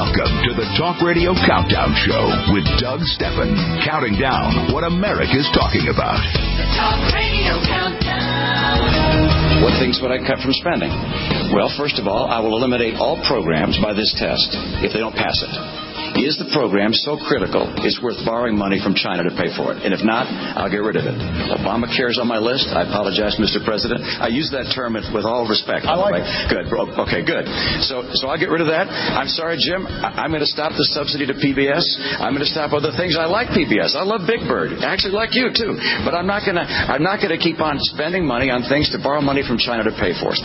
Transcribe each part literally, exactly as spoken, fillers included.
Welcome to the Talk Radio Countdown Show with Doug Stephan, counting down what America's talking about. The Talk Radio Countdown. What things would I cut from spending? Well, first of all, I will eliminate all programs by this test if they don't pass it. Is the program so critical it's worth borrowing money from China to pay for it? And if not, I'll get rid of it. Obamacare is on my list. I apologize, Mister President. I use that term with all respect. I like it. Good. Okay, good. So so I'll get rid of that. I'm sorry, Jim. I, I'm going to stop the subsidy to P B S. I'm going to stop other things. I like P B S. I love Big Bird. I actually like you, too. But I'm not going to I'm not going to keep on spending money on things to borrow money from China to pay for.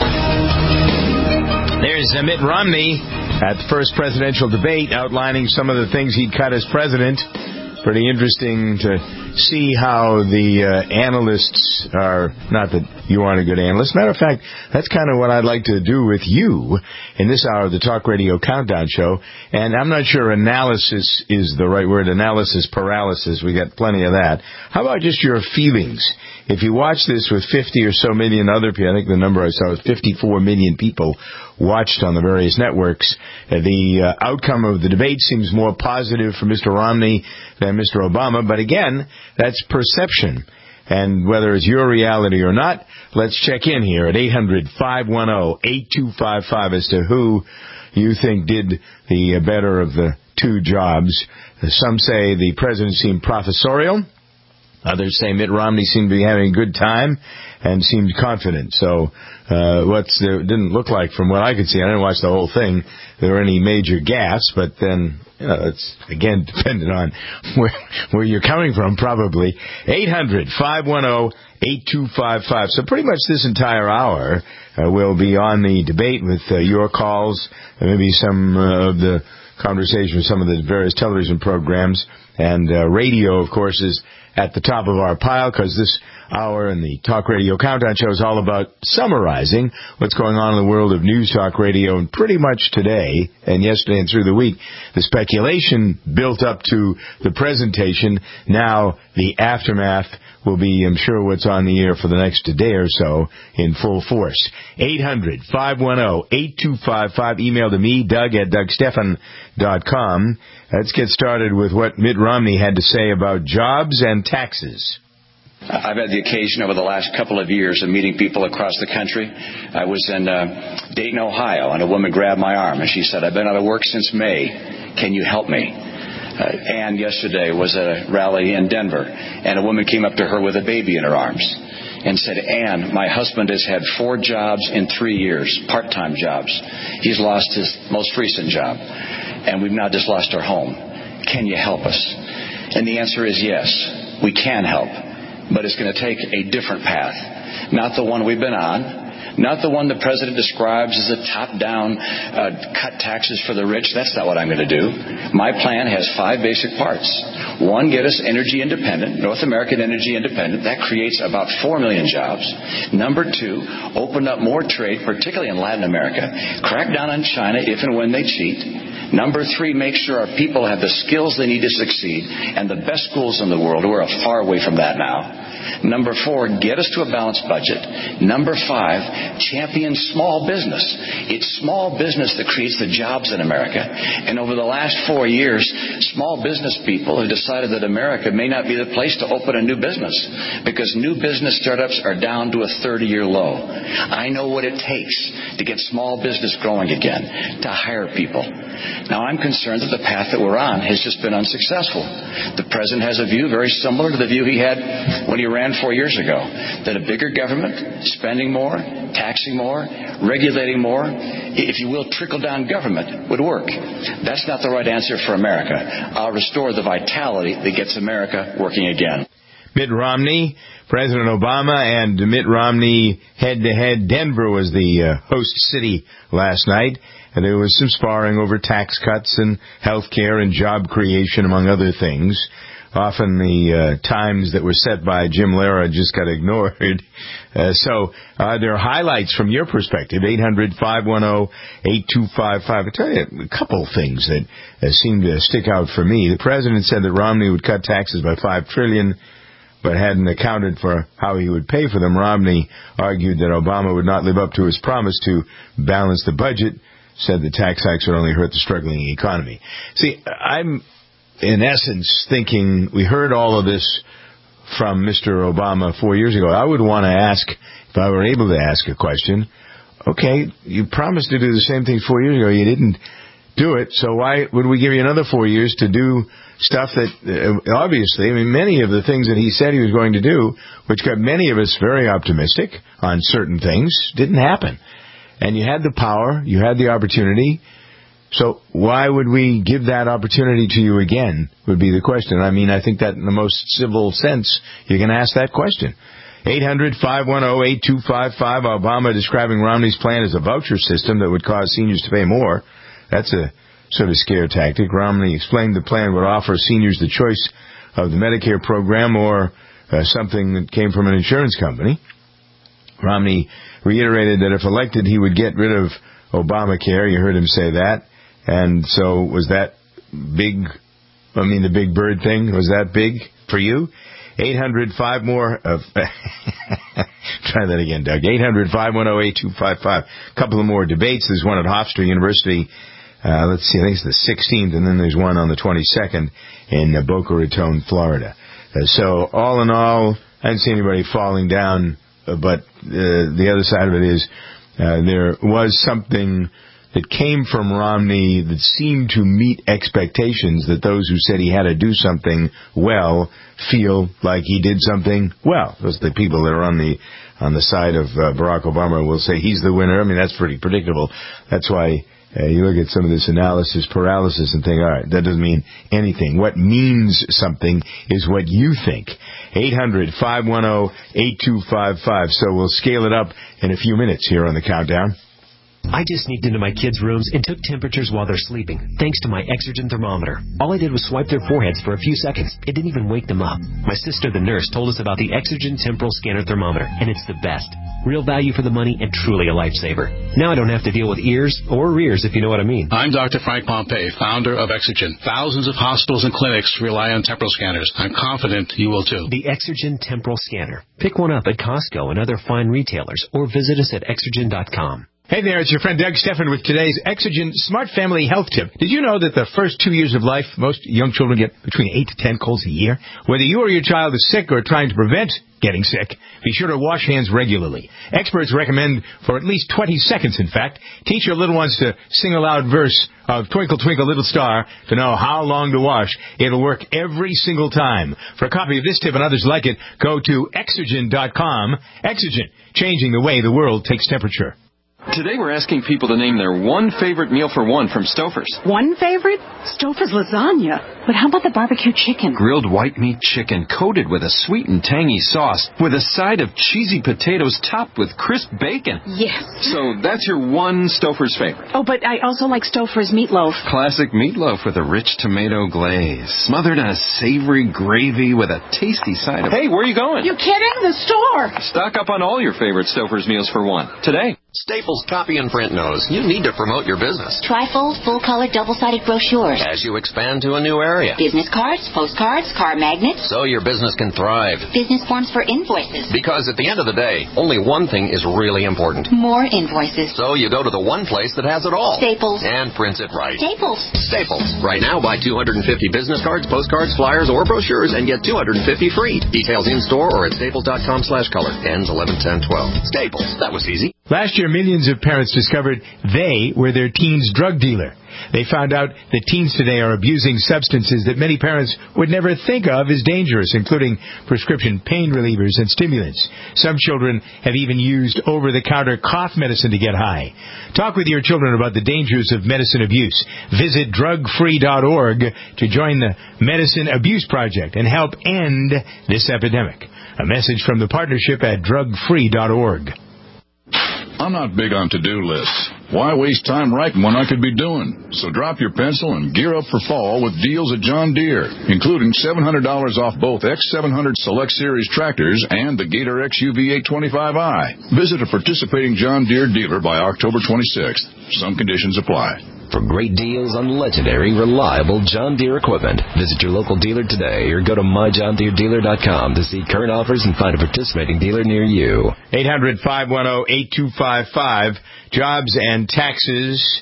There's uh, Mitt Romney at the first presidential debate outlining some of the things he'd cut as president. Pretty interesting to see how the uh, analysts are, not that you aren't a good analyst. Matter of fact, that's kind of what I'd like to do with you in this hour of the Talk Radio Countdown Show. And I'm not sure analysis is the right word. Analysis paralysis. We got plenty of that. How about just your feelings? If you watch this with fifty or so million other people, I think the number I saw was fifty-four million people watched on the various networks, uh, the uh, outcome of the debate seems more positive for Mister Romney than Mister Obama. But again, that's perception. And whether it's your reality or not, let's check in here at eight hundred, five one zero, eight two five five as to who you think did the better of the two jobs. Some say the president seemed professorial. Others say Mitt Romney seemed to be having a good time and seemed confident. So uh, what's there didn't look like from what I could see. I didn't watch the whole thing. There were any major gaffes, but then you know, it's, again, dependent on where, where you're coming from, probably. eight hundred, five one zero, eight two five five. So pretty much this entire hour uh, will be on the debate with uh, your calls, and maybe some uh, of the conversation with some of the various television programs. And uh, radio, of course, is at the top of our pile because this hour in the Talk Radio Countdown Show is all about summarizing what's going on in the world of news talk radio, and pretty much today and yesterday and through the week, the speculation built up to the presentation. Now the aftermath will be, I'm sure, what's on the air for the next day or so in full force. eight hundred, five one zero, eight two five five. Email to me, Doug at Doug Stephan dot com. Let's get started with what Mitt Romney had to say about jobs and taxes. I've had the occasion over the last couple of years of meeting people across the country. I was in uh, Dayton, Ohio, and a woman grabbed my arm, and she said, I've been out of work since May. Can you help me? Uh, Ann yesterday was at a rally in Denver, and a woman came up to her with a baby in her arms and said, Ann, my husband has had four jobs in three years, part-time jobs. He's lost his most recent job, and we've now just lost our home. Can you help us? And the answer is yes, we can help, but it's going to take a different path, not the one we've been on. Not the one the president describes as a top-down uh, cut taxes for the rich. That's not what I'm going to do. My plan has five basic parts. One, get us energy independent, North American energy independent. That creates about four million jobs. Number two, open up more trade, particularly in Latin America. Crack down on China if and when they cheat. Number three, make sure our people have the skills they need to succeed and the best schools in the world. We're far away from that now. Number four, get us to a balanced budget. Number five, champion small business. It's small business that creates the jobs in America. And over the last four years, small business people have decided that America may not be the place to open a new business because new business startups are down to a thirty-year low. I know what it takes to get small business growing again, to hire people. Now, I'm concerned that the path that we're on has just been unsuccessful. The president has a view very similar to the view he had when he ran four years ago, that a bigger government, spending more, taxing more, regulating more, if you will, trickle-down government would work. That's not the right answer for America. I'll restore the vitality that gets America working again. Mitt Romney, President Obama, and Mitt Romney head-to-head. Denver was the uh, host city last night, and there was some sparring over tax cuts and health care and job creation, among other things. Often the uh, times that were set by Jim Lehrer just got ignored. Uh, so uh, there are highlights from your perspective, eight hundred, five one zero, eight two five five. I'll tell you a couple of things that uh, seem to stick out for me. The president said that Romney would cut taxes by five trillion dollars, but hadn't accounted for how he would pay for them. Romney argued that Obama would not live up to his promise to balance the budget. said the tax hikes would only hurt the struggling economy. See, I'm, in essence, thinking we heard all of this from Mister Obama four years ago. I would want to ask, if I were able to ask a question, okay, you promised to do the same thing four years ago. You didn't do it, so why would we give you another four years to do stuff that, uh, obviously, I mean, many of the things that he said he was going to do, which got many of us very optimistic on certain things, didn't happen. And you had the power, you had the opportunity, so why would we give that opportunity to you again, would be the question. I mean, I think that in the most civil sense, you can ask that question. eight hundred, five one zero, eight two five five, Obama describing Romney's plan as a voucher system that would cause seniors to pay more. That's a sort of scare tactic. Romney explained the plan would offer seniors the choice of the Medicare program or uh, something that came from an insurance company. Romney reiterated that if elected, he would get rid of Obamacare. You heard him say that. And so was that big, I mean, the big bird thing, was that big for you? eight hundred, five more, uh, try that again, Doug. eight hundred, five one zero, eight two five five. A couple of more debates. There's one at Hofstra University. Uh, let's see, I think it's the sixteenth, and then there's one on the twenty-second in uh, Boca Raton, Florida. Uh, so, all in all, I didn't see anybody falling down, uh, but uh, the other side of it is uh, there was something that came from Romney that seemed to meet expectations that those who said he had to do something well feel like he did something well. Those are the people that are on the on the side of uh, Barack Obama will say he's the winner. I mean, that's pretty predictable. That's why uh, you look at some of this analysis paralysis and think, all right, that doesn't mean anything. What means something is what you think. eight hundred, five one zero, eight two five five. So we'll scale it up in a few minutes here on the Countdown. I just sneaked into my kids' rooms and took temperatures while they're sleeping, thanks to my Exergen thermometer. All I did was swipe their foreheads for a few seconds. It didn't even wake them up. My sister, the nurse, told us about the Exergen Temporal Scanner Thermometer, and it's the best. Real value for the money and truly a lifesaver. Now I don't have to deal with ears or rears, if you know what I mean. I'm Doctor Frank Pompey, founder of Exergen. Thousands of hospitals and clinics rely on temporal scanners. I'm confident you will too. The Exergen Temporal Scanner. Pick one up at Costco and other fine retailers, or visit us at exergen dot com. Hey there, it's your friend Doug Stephan with today's Exergen Smart Family Health Tip. Did you know that the first two years of life, most young children get between eight to ten colds a year? Whether you or your child is sick or trying to prevent getting sick, be sure to wash hands regularly. Experts recommend for at least twenty seconds, in fact. Teach your little ones to sing a loud verse of Twinkle, Twinkle, Little Star to know how long to wash. It'll work every single time. For a copy of this tip and others like it, go to exergen dot com. Exergen, changing the way the world takes temperature. Today we're asking people to name their one favorite meal for one from Stouffer's. One favorite? Stouffer's lasagna. But how about the barbecue chicken? Grilled white meat chicken coated with a sweet and tangy sauce with a side of cheesy potatoes topped with crisp bacon. Yes. So that's your one Stouffer's favorite. Oh, but I also like Stouffer's meatloaf. Classic meatloaf with a rich tomato glaze, smothered in a savory gravy with a tasty side of... Hey, where are you going? You kidding? The store. Stock up on all your favorite Stouffer's meals for one today. Staples Copy and Print knows you need to promote your business. Trifold, full-color, double-sided brochures. As you expand to a new area. Business cards, postcards, car magnets. So your business can thrive. Business forms for invoices. Because at the end of the day, only one thing is really important. More invoices. So you go to the one place that has it all. Staples. And prints it right. Staples. Staples. Right now, buy two hundred fifty business cards, postcards, flyers, or brochures and get two hundred fifty free. Details in-store or at staples dot com slash color. Ends eleven ten twelve. Staples. That was easy. Last year, millions of parents discovered they were their teen's drug dealer. They found out that teens today are abusing substances that many parents would never think of as dangerous, including prescription pain relievers and stimulants. Some children have even used over-the-counter cough medicine to get high. Talk with your children about the dangers of medicine abuse. Visit drug free dot org to join the Medicine Abuse Project and help end this epidemic. A message from the partnership at drug free dot org. I'm not big on to-do lists. Why waste time writing when I could be doing? So drop your pencil and gear up for fall with deals at John Deere, including seven hundred dollars off both X seven hundred Select Series tractors and the Gator X U V eight twenty-five i. Visit a participating John Deere dealer by October twenty-sixth. Some conditions apply. For great deals on legendary, reliable John Deere equipment, visit your local dealer today or go to my john deere dealer dot com to see current offers and find a participating dealer near you. eight hundred, five one zero, eight two five five. Jobs and taxes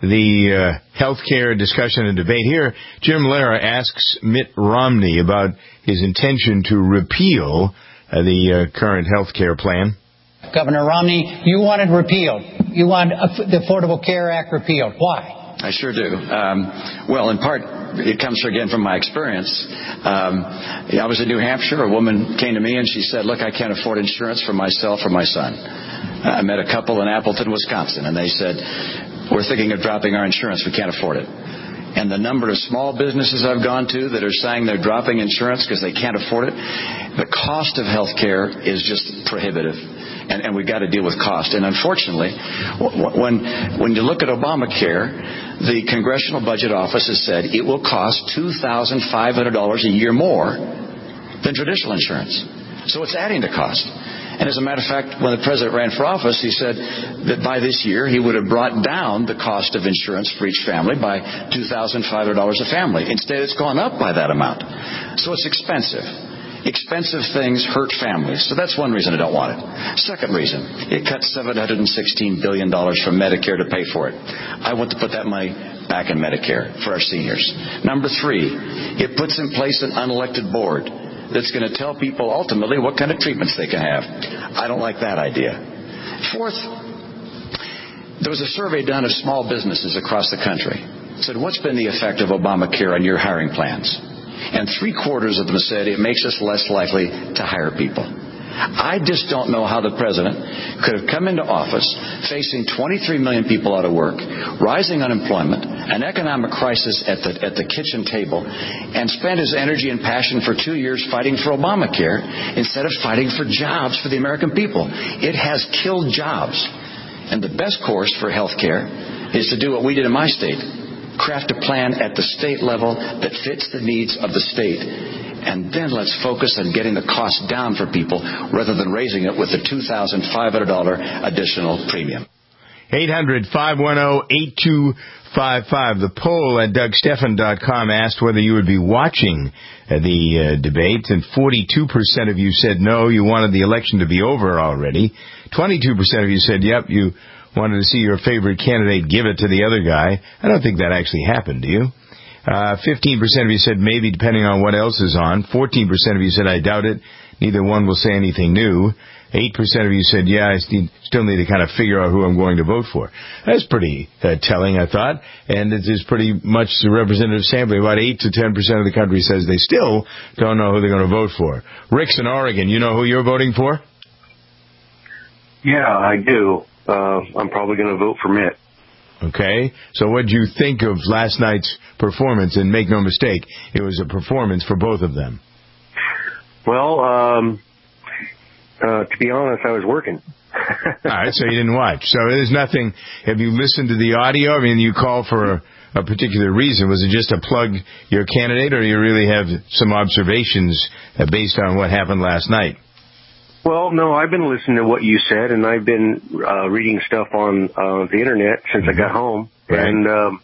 the uh, health care discussion and debate here. Jim Lehrer asks Mitt Romney about his intention to repeal uh, the uh, current health care plan. Governor Romney, you want it repealed. You want uh, the Affordable Care Act repealed. Why? I sure do. Um, well, in part, it comes again from my experience. Um, I was in New Hampshire. A woman came to me and she said, look, I can't afford insurance for myself or my son. I met a couple in Appleton, Wisconsin, and they said, we're thinking of dropping our insurance. We can't afford it. And the number of small businesses I've gone to that are saying they're dropping insurance because they can't afford it, the cost of health care is just prohibitive. And, and we've got to deal with cost. And unfortunately, when when you look at Obamacare, the Congressional Budget Office has said it will cost two thousand five hundred dollars a year more than traditional insurance. So it's adding to cost. And as a matter of fact, when the president ran for office, he said that by this year he would have brought down the cost of insurance for each family by two thousand five hundred dollars a family. Instead, it's gone up by that amount. So it's expensive. Expensive things hurt families. So that's one reason I don't want it. Second reason, it cuts seven hundred sixteen billion dollars from Medicare to pay for it. I want to put that money back in Medicare for our seniors. Number three, it puts in place an unelected board that's going to tell people ultimately what kind of treatments they can have. I don't like that idea. Fourth, there was a survey done of small businesses across the country. It said, what's been the effect of Obamacare on your hiring plans? And three quarters of them said it makes us less likely to hire people. I just don't know how the president could have come into office facing twenty-three million people out of work, rising unemployment, an economic crisis at the at the kitchen table, and spend his energy and passion for two years fighting for Obamacare instead of fighting for jobs for the American people. It has killed jobs. And the best course for health care is to do what we did in my state. Craft a plan at the state level that fits the needs of the state. And then let's focus on getting the cost down for people rather than raising it with the two thousand five hundred dollars additional premium. eight hundred, five one zero, eight two five five. The poll at Doug Stephan dot com asked whether you would be watching uh, the uh, debate, and forty-two percent of you said no, you wanted the election to be over already. twenty-two percent of you said, yep, you wanted to see your favorite candidate give it to the other guy. I don't think that actually happened, do you? Uh, fifteen percent of you said maybe, depending on what else is on. fourteen percent of you said I doubt it. Neither one will say anything new. eight percent of you said, yeah, I still need to kind of figure out who I'm going to vote for. That's pretty uh, telling, I thought. And it is pretty much the representative sampling. About eight to ten percent of the country says they still don't know who they're going to vote for. Rick's in Oregon. You know who you're voting for? Yeah, I do. Uh, I'm probably going to vote for Mitt. Okay. So what did you think of last night's performance? And make no mistake, it was a performance for both of them. Well, um, uh, to be honest, I was working. All right, so you didn't watch. So there's nothing. Have you listened to the audio? I mean, you call for a, a particular reason. Was it just to plug your candidate, or do you really have some observations uh, based on what happened last night? Well, no, I've been listening to what you said, and I've been uh, reading stuff on uh, the Internet since I got home. Right. And um,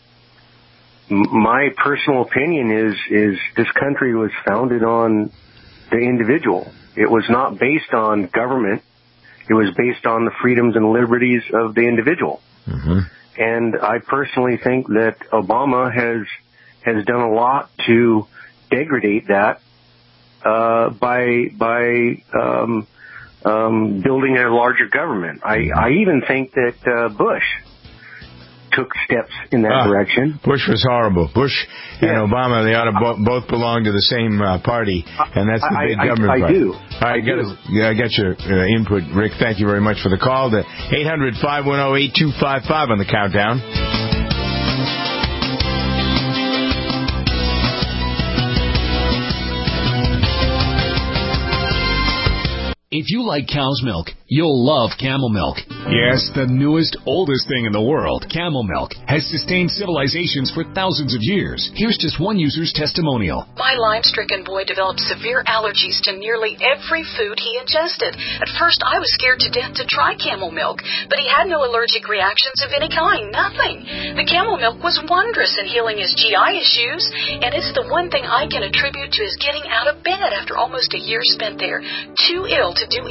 my personal opinion is is this country was founded on the individual. It was not based on government. It was based on the freedoms and liberties of the individual. Mm-hmm. And I personally think that Obama has has done a lot to degrade that uh, by by um, um, building a larger government. I, I even think that uh, Bush took steps in that ah, direction. Bush was horrible. Bush and yeah. Obama, they ought to bo- both belong to the same uh, party, and that's the I, big I, government I, I party. do. All right, I got do. Yeah, I got your uh, input, Rick. Thank you very much for the call. The eight hundred, five one zero, eight two five five on the countdown. If you like cow's milk, you'll love Camel Milk. Yes, the newest, oldest thing in the world, Camel Milk, has sustained civilizations for thousands of years. Here's just one user's testimonial. My Lyme-stricken boy developed severe allergies to nearly every food he ingested. At first, I was scared to death to try Camel Milk, but he had no allergic reactions of any kind, nothing. The Camel Milk was wondrous in healing his G I issues, and it's the one thing I can attribute to his getting out of bed after almost a year spent there, too ill to do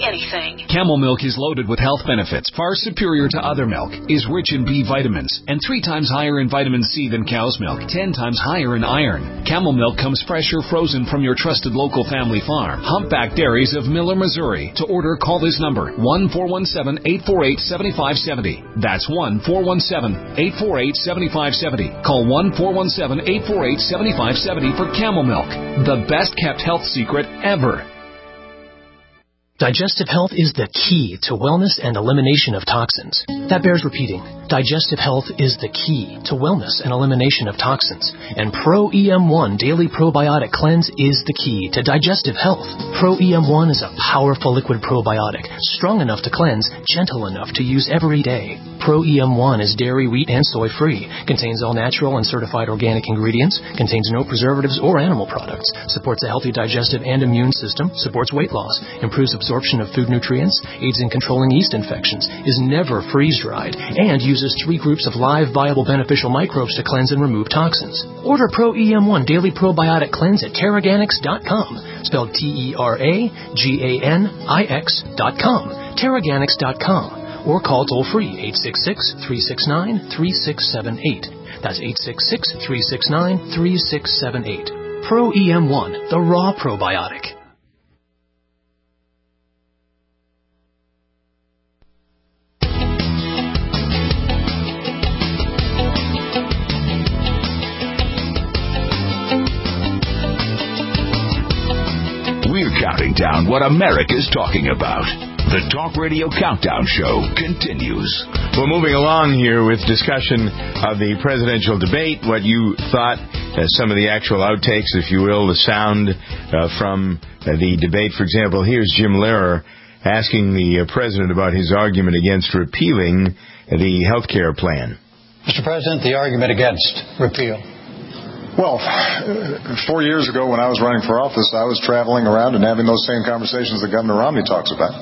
anything. Camel milk is loaded with health benefits far superior to other milk, is rich in B vitamins, and three times higher in vitamin C than cow's milk, ten times higher in iron. Camel milk comes fresh or frozen from your trusted local family farm. Humpback Dairies of Miller, Missouri. To order, call this number, one four one seven, eight four eight, seven five seven zero. That's one four one seven, eight four eight, seven five seven zero. Call one four one seven, eight four eight, seven five seven zero for Camel milk, the best kept health secret ever. Digestive health is the key to wellness and elimination of toxins. That bears repeating. Digestive health is the key to wellness and elimination of toxins. And Pro E M one Daily Probiotic Cleanse is the key to digestive health. Pro E M one is a powerful liquid probiotic, strong enough to cleanse, gentle enough to use every day. Pro E M one is dairy, wheat, and soy-free, contains all natural and certified organic ingredients, contains no preservatives or animal products, supports a healthy digestive and immune system, supports weight loss, improves absorption of food nutrients, aids in controlling yeast infections, is never freeze-dried, and uses three groups of live, viable, beneficial microbes to cleanse and remove toxins. Order Pro E M one Daily Probiotic Cleanse at Terraganics dot com, spelled T E R A G A N I X dot com, Terraganics dot com, or call toll-free eight six six, three six nine, three six seven eight. That's eight six six, three six nine, three six seven eight. Pro E M one, the raw probiotic. We're counting down what America's talking about. The Talk Radio Countdown Show continues. We're moving along here with discussion of the presidential debate, what you thought, uh, some of the actual outtakes, if you will, the sound uh, from uh, the debate. For example, here's Jim Lehrer asking the uh, president about his argument against repealing the health care plan. Mister President, the argument against repeal. Well, four years ago when I was running for office, I was traveling around and having those same conversations that Governor Romney talks about.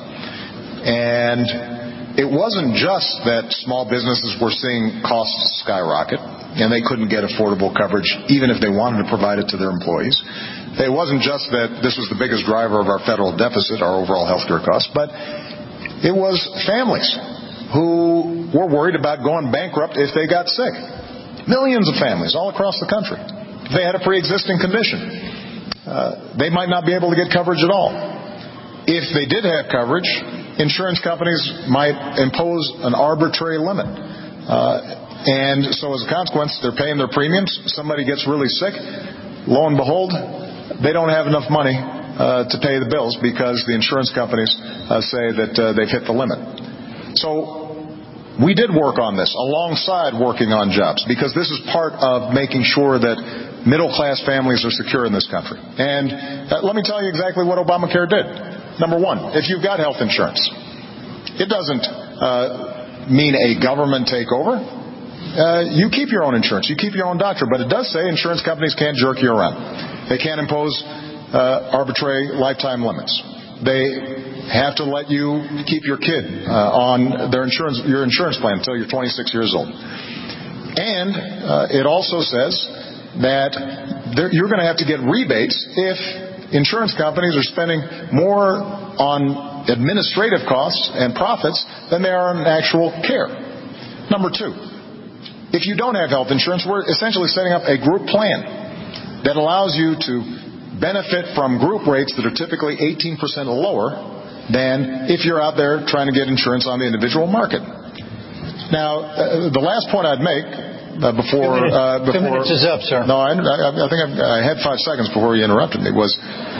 And it wasn't just that small businesses were seeing costs skyrocket and they couldn't get affordable coverage even if they wanted to provide it to their employees. It wasn't just that this was the biggest driver of our federal deficit, our overall health care costs, but it was families who were worried about going bankrupt if they got sick. Millions of families all across the country. If they had a pre-existing condition, uh, they might not be able to get coverage at all. If they did have coverage, insurance companies might impose an arbitrary limit. Uh, and so as a consequence, they're paying their premiums. Somebody gets really sick. Lo and behold, they don't have enough money uh, to pay the bills because the insurance companies uh, say that uh, they've hit the limit. So we did work on this alongside working on jobs because this is part of making sure that middle-class families are secure in this country. And uh, let me tell you exactly what Obamacare did. Number one, if you've got health insurance, it doesn't uh, mean a government takeover. Uh, you keep your own insurance. You keep your own doctor. But it does say insurance companies can't jerk you around. They can't impose uh, arbitrary lifetime limits. They have to let you keep your kid uh, on their insurance, your insurance plan until you're twenty-six years old. And uh, it also says that there, you're going to have to get rebates if insurance companies are spending more on administrative costs and profits than they are on actual care. Number two, if you don't have health insurance, we're essentially setting up a group plan that allows you to benefit from group rates that are typically eighteen percent lower than if you're out there trying to get insurance on the individual market. Now, uh, the last point I'd make uh, before... Two minutes, uh, before, two minutes is up, sir. No, I, I, I think I've, I had five seconds before you interrupted me, was...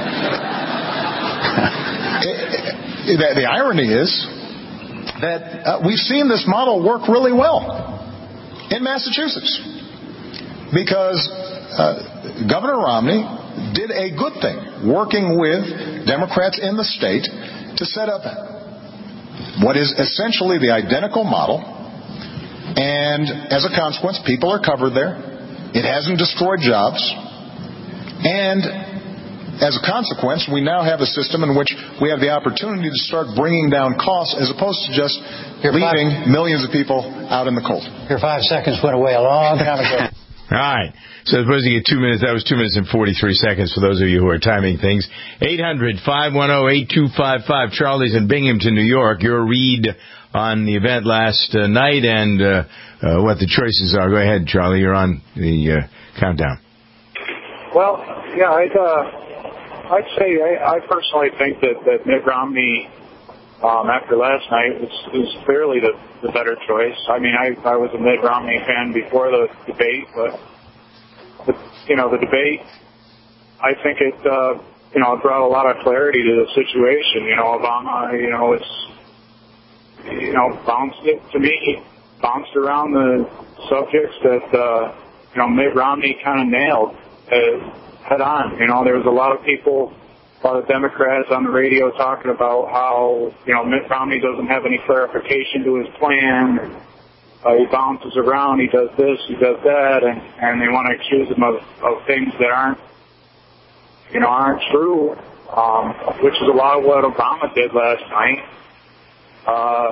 it, it, the irony is that uh, we've seen this model work really well in Massachusetts because uh, Governor Romney did a good thing working with Democrats in the state to set up what is essentially the identical model, and as a consequence, people are covered there. It hasn't destroyed jobs, and as a consequence, we now have a system in which we have the opportunity to start bringing down costs as opposed to just Your leaving five, millions of people out in the cold. Your five seconds went away a long time ago. All right. So supposed to get two minutes. That was two minutes and forty-three seconds for those of you who are timing things. eight hundred, five one zero, eight two five five. Charlie's in Binghamton, New York. Your read on the event last uh, night and uh, uh, what the choices are. Go ahead, Charlie. You're on the uh, countdown. Well, yeah, I'd, uh, I'd say I, I personally think that, that Mitt Romney, um, after last night, was, was clearly the, the better choice. I mean, I, I was a Mitt Romney fan before the debate, but, the, you know, the debate, I think it, uh, you know, it brought a lot of clarity to the situation. You know, Obama, you know, it's, you know, bounced it, to me, bounced around the subjects that, uh, you know, Mitt Romney kind of nailed uh, head on. You know, there was a lot of people, a lot of Democrats on the radio talking about how, you know, Mitt Romney doesn't have any clarification to his plan. Uh, he bounces around, he does this, he does that, and, and they want to accuse him of, of things that aren't, you know, aren't true, um, which is a lot of what Obama did last night. Uh,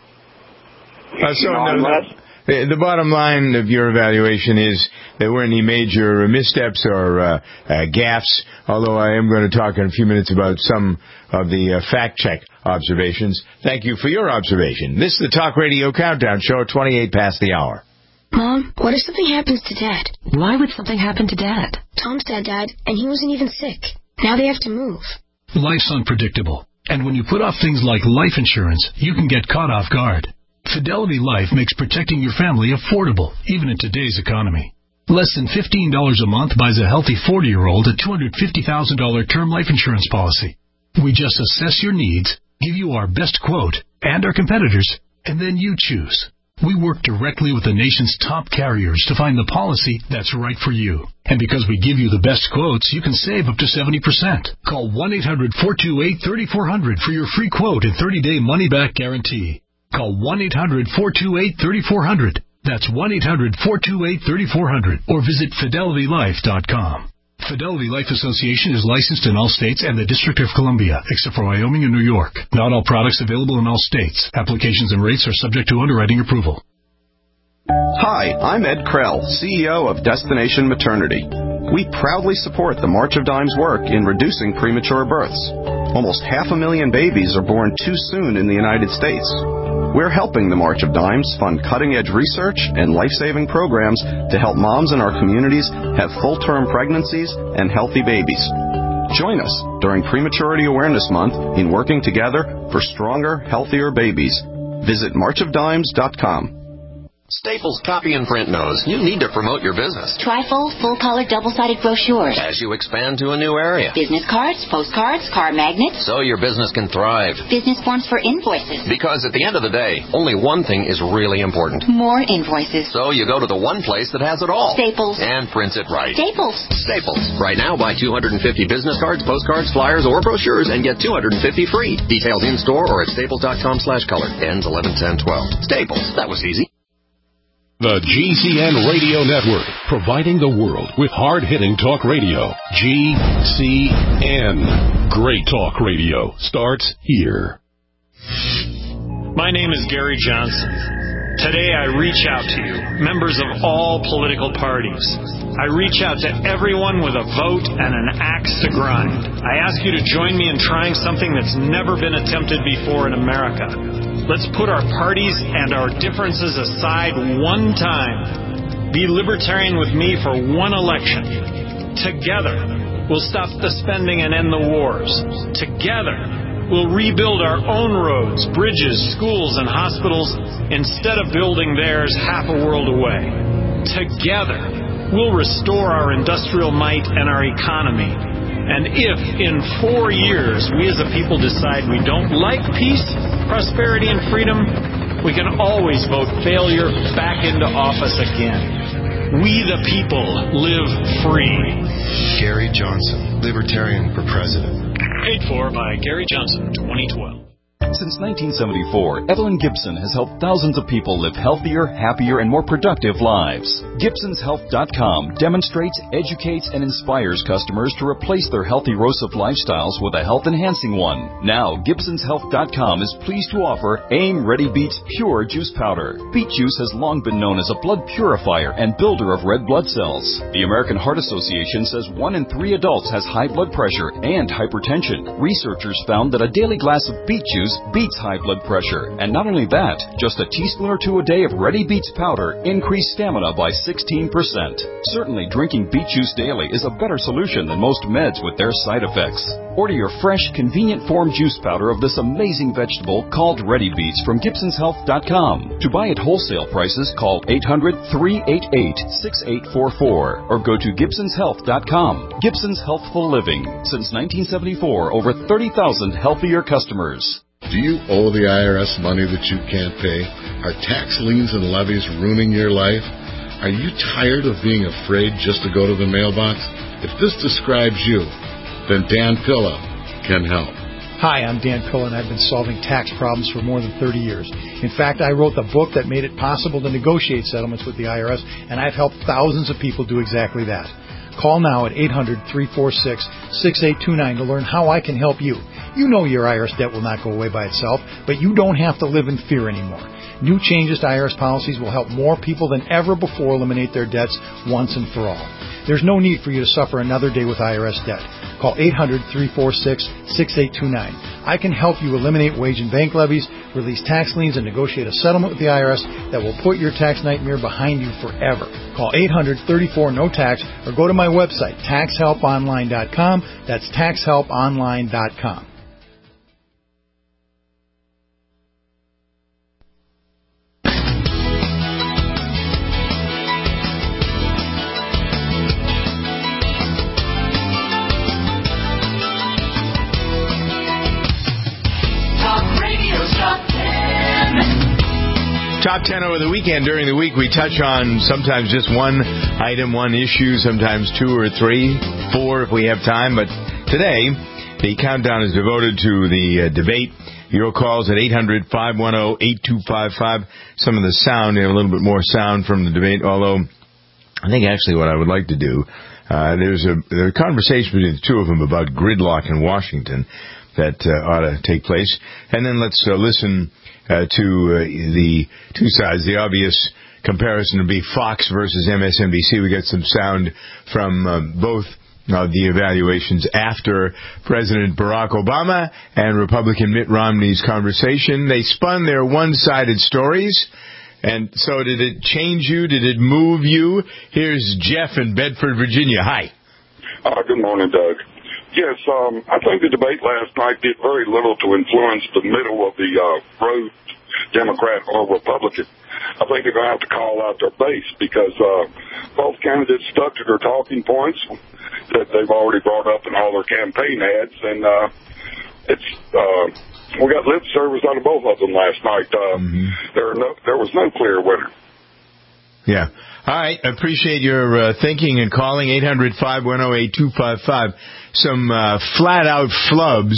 uh, so you know, no, unless, the, the bottom line of your evaluation is there weren't any major missteps or uh, uh, gaffes, although I am going to talk in a few minutes about some of the uh, fact-check observations. Thank you for your observation. This is the Talk Radio Countdown Show, twenty-eight past the hour. Mom, what if something happens to Dad? Why would something happen to Dad? Tom's dad died, and he wasn't even sick. Now they have to move. Life's unpredictable, and when you put off things like life insurance, you can get caught off guard. Fidelity Life makes protecting your family affordable, even in today's economy. Less than fifteen dollars a month buys a healthy forty-year-old a two hundred fifty thousand dollars term life insurance policy. We just assess your needs, give you our best quote, and our competitors, and then you choose. We work directly with the nation's top carriers to find the policy that's right for you. And because we give you the best quotes, you can save up to seventy percent. Call one eight hundred, four two eight, three four zero zero for your free quote and thirty-day money-back guarantee. Call one eight hundred, four two eight, three four zero zero. That's one eight hundred, four two eight, three four zero zero. Or visit fidelity life dot com. Fidelity Life Association is licensed in all states and the District of Columbia, except for Wyoming and New York. Not all products available in all states. Applications and rates are subject to underwriting approval. Hi, I'm Ed Krell, C E O of Destination Maternity. We proudly support the March of Dimes work in reducing premature births. Almost half a million babies are born too soon in the United States. We're helping the March of Dimes fund cutting-edge research and life-saving programs to help moms in our communities have full-term pregnancies and healthy babies. Join us during Prematurity Awareness Month in working together for stronger, healthier babies. Visit march of dimes dot com. Staples Copy and Print knows you need to promote your business. Trifold, full-color, double-sided brochures. As you expand to a new area. Business cards, postcards, car magnets. So your business can thrive. Business forms for invoices. Because at the end of the day, only one thing is really important. More invoices. So you go to the one place that has it all. Staples. And prints it right. Staples. Staples. Right now, buy two hundred fifty business cards, postcards, flyers, or brochures and get two hundred fifty free. Details in-store or at staples dot com slash color. Ends eleven ten twelve. Staples. That was easy. The G C N Radio Network, providing the world with hard-hitting talk radio. G C N. Great talk radio starts here. My name is Gary Johnson. Today I reach out to you, members of all political parties. I reach out to everyone with a vote and an axe to grind. I ask you to join me in trying something that's never been attempted before in America. Let's put our parties and our differences aside one time. Be libertarian with me for one election. Together, we'll stop the spending and end the wars. Together, we'll rebuild our own roads, bridges, schools, and hospitals instead of building theirs half a world away. Together, we'll restore our industrial might and our economy. And if in four years we as a people decide we don't like peace, prosperity, and freedom, we can always vote failure back into office again. We the people live free. Gary Johnson, Libertarian for President. Paid for by Gary Johnson, twenty twelve. Since nineteen seventy-four, Evelyn Gibson has helped thousands of people live healthier, happier, and more productive lives. Gibsons Health dot com demonstrates, educates, and inspires customers to replace their healthy erosive lifestyles with a health-enhancing one. Now, Gibsons Health dot com is pleased to offer AIM Ready Beets Pure Juice Powder. Beet juice has long been known as a blood purifier and builder of red blood cells. The American Heart Association says one in three adults has high blood pressure and hypertension. Researchers found that a daily glass of beet juice beats high blood pressure. And not only that, just a teaspoon or two a day of Ready Beets powder increased stamina by sixteen percent. Certainly, drinking beet juice daily is a better solution than most meds with their side effects. Order your fresh, convenient form juice powder of this amazing vegetable called Ready Beets from Gibsons Health dot com. To buy at wholesale prices, call eight hundred, three eight eight, six eight four four or go to Gibsons Health dot com. Gibsons Healthful Living. Since nineteen seventy-four, over thirty thousand healthier customers. Do you owe the I R S money that you can't pay? Are tax liens and levies ruining your life? Are you tired of being afraid just to go to the mailbox? If this describes you, then Dan Pilla can help. Hi, I'm Dan Pilla, and I've been solving tax problems for more than thirty years. In fact, I wrote the book that made it possible to negotiate settlements with the I R S, and I've helped thousands of people do exactly that. Call now at eight hundred, three four six, six eight two nine to learn how I can help you. You know your I R S debt will not go away by itself, but you don't have to live in fear anymore. New changes to I R S policies will help more people than ever before eliminate their debts once and for all. There's no need for you to suffer another day with I R S debt. Call eight hundred, three four six, six eight two nine. I can help you eliminate wage and bank levies, release tax liens, and negotiate a settlement with the I R S that will put your tax nightmare behind you forever. Call eight hundred, thirty-four, no tax or go to my website, tax help online dot com. That's tax help online dot com. Top ten over the weekend. During the week, we touch on sometimes just one item, one issue, sometimes two or three, four if we have time. But today, the countdown is devoted to the uh, debate. Your calls at eight hundred, five one zero, eight two five five. Some of the sound, a little bit more sound from the debate, although I think actually what I would like to do, uh, there's a, there's a conversation between the two of them about gridlock in Washington that uh, ought to take place. And then let's uh, listen Uh, to uh, the two sides. The obvious comparison would be Fox versus M S N B C. We get some sound from uh, both of the evaluations after President Barack Obama and Republican Mitt Romney's conversation. They spun their one-sided stories. And so did it change you? Did it move you? Here's Jeff in Bedford, Virginia. Hi. Uh, good morning, Doug. Yes, um, I think the debate last night did very little to influence the middle of the uh, road, Democrat or Republican. I think they're going to have to call out their base because uh, both candidates stuck to their talking points that they've already brought up in all their campaign ads, and uh, it's uh, we got lip service out of both of them last night. Uh, mm-hmm. There, are no, there was no clear winner. Yeah. All right. Appreciate your uh, thinking and calling eight hundred, five one zero, eight two five five. Some uh, flat-out flubs.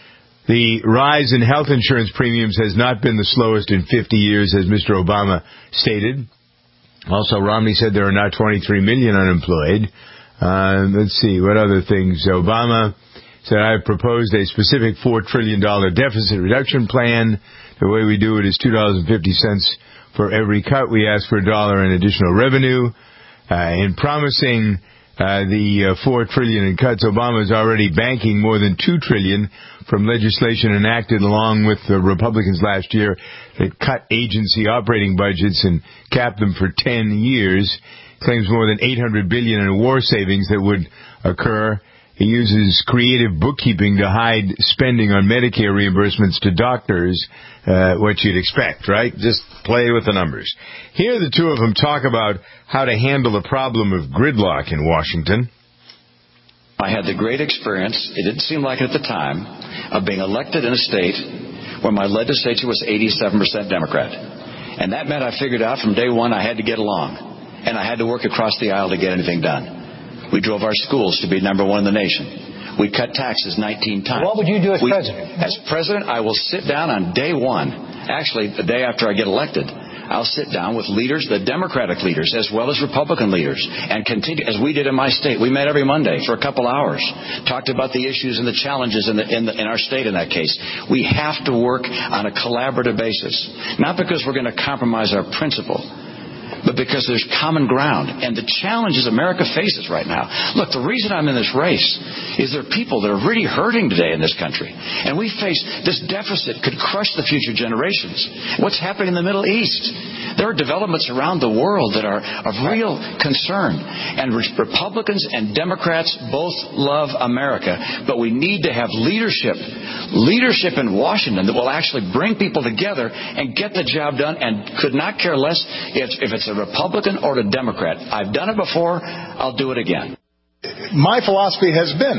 The rise in health insurance premiums has not been the slowest in fifty years, as Mister Obama stated. Also, Romney said there are now twenty-three million unemployed. Uh, let's see, what other things? Obama said, I have proposed a specific four trillion dollars deficit reduction plan. The way we do it is two dollars and fifty cents for every cut. We ask for a dollar in additional revenue. Uh, in promising uh, the uh, four trillion dollars in cuts, Obama is already banking more than two trillion dollars from legislation enacted along with the Republicans last year that cut agency operating budgets and capped them for ten years. Claims more than eight hundred billion dollars in war savings that would occur. He uses creative bookkeeping to hide spending on Medicare reimbursements to doctors, uh, what you'd expect, right? Just play with the numbers. Here the two of them talk about how to handle the problem of gridlock in Washington. I had the great experience, it didn't seem like it at the time, of being elected in a state where my legislature was eighty-seven percent Democrat. And that meant I figured out from day one I had to get along. And I had to work across the aisle to get anything done. We drove our schools to be number one in the nation. We cut taxes nineteen times. What would you do as we, president? As president, I will sit down on day one, actually the day after I get elected. I'll sit down with leaders, the Democratic leaders, as well as Republican leaders, and continue, as we did in my state. We met every Monday for a couple hours, talked about the issues and the challenges in, the, in, the, in our state in that case. We have to work on a collaborative basis, not because we're going to compromise our principle, but because there's common ground. And the challenges America faces right now. Look, the reason I'm in this race is there are people that are really hurting today in this country. And we face this deficit could crush the future generations. What's happening in the Middle East? There are developments around the world that are of real concern. And Republicans and Democrats both love America. But we need to have leadership, leadership in Washington that will actually bring people together and get the job done, and could not care less if, if it's a Republican or a Democrat. I've done it before. I'll do it again. My philosophy has been,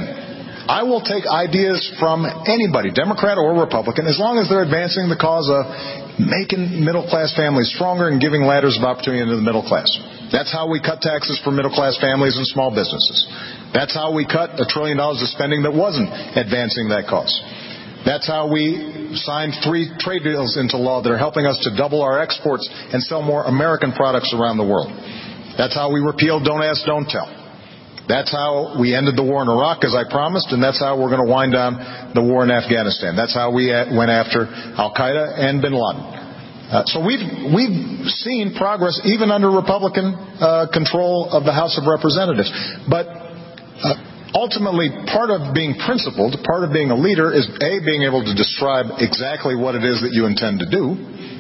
I will take ideas from anybody, Democrat or Republican, as long as they're advancing the cause of making middle-class families stronger and giving ladders of opportunity into the middle class. That's how we cut taxes for middle-class families and small businesses. That's how we cut a trillion dollars of spending that wasn't advancing that cause. That's how we signed three trade deals into law that are helping us to double our exports and sell more American products around the world. That's how we repealed Don't Ask, Don't Tell. That's how we ended the war in Iraq, as I promised, and that's how we're going to wind down the war in Afghanistan. That's how we went after Al-Qaeda and bin Laden. Uh, so we've we've seen progress even under Republican uh, control of the House of Representatives. But uh, ultimately, part of being principled, part of being a leader is, A, being able to describe exactly what it is that you intend to do,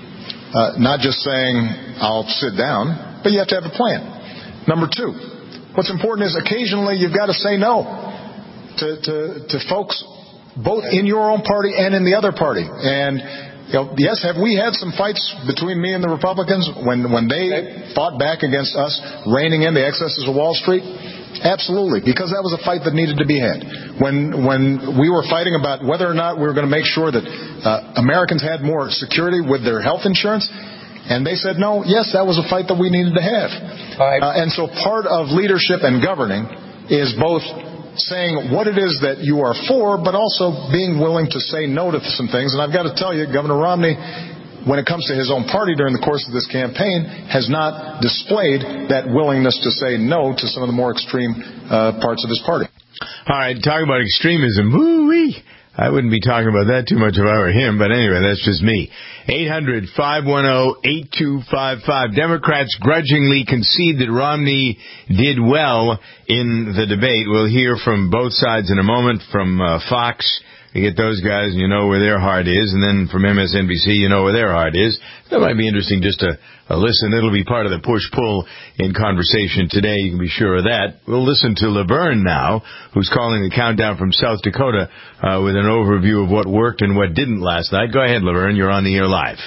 uh, not just saying, I'll sit down, but you have to have a plan. Number two, what's important is occasionally you've got to say no to, to, to folks both in your own party and in the other party. And you know, yes, have we had some fights between me and the Republicans when, when they fought back against us reining in the excesses of Wall Street? Absolutely, because that was a fight that needed to be had. When when we were fighting about whether or not we were going to make sure that uh, Americans had more security with their health insurance, and they said no, yes, that was a fight that we needed to have. Uh, and so part of leadership and governing is both saying what it is that you are for, but also being willing to say no to some things. And I've got to tell you, Governor Romney, when it comes to his own party during the course of this campaign, has not displayed that willingness to say no to some of the more extreme uh, parts of his party. All right, talk about extremism. Woo-wee. I wouldn't be talking about that too much if I were him, but anyway, that's just me. eight hundred, five one zero, eight two five five. Democrats grudgingly concede that Romney did well in the debate. We'll hear from both sides in a moment, from uh, Fox. You get those guys and you know where their heart is, and then from M S N B C you know where their heart is. That might be interesting just to uh, listen. It'll be part of the push-pull in conversation today, you can be sure of that. We'll listen to Laverne now, who's calling the countdown from South Dakota uh, with an overview of what worked and what didn't last night. Go ahead, Laverne, you're on the air live.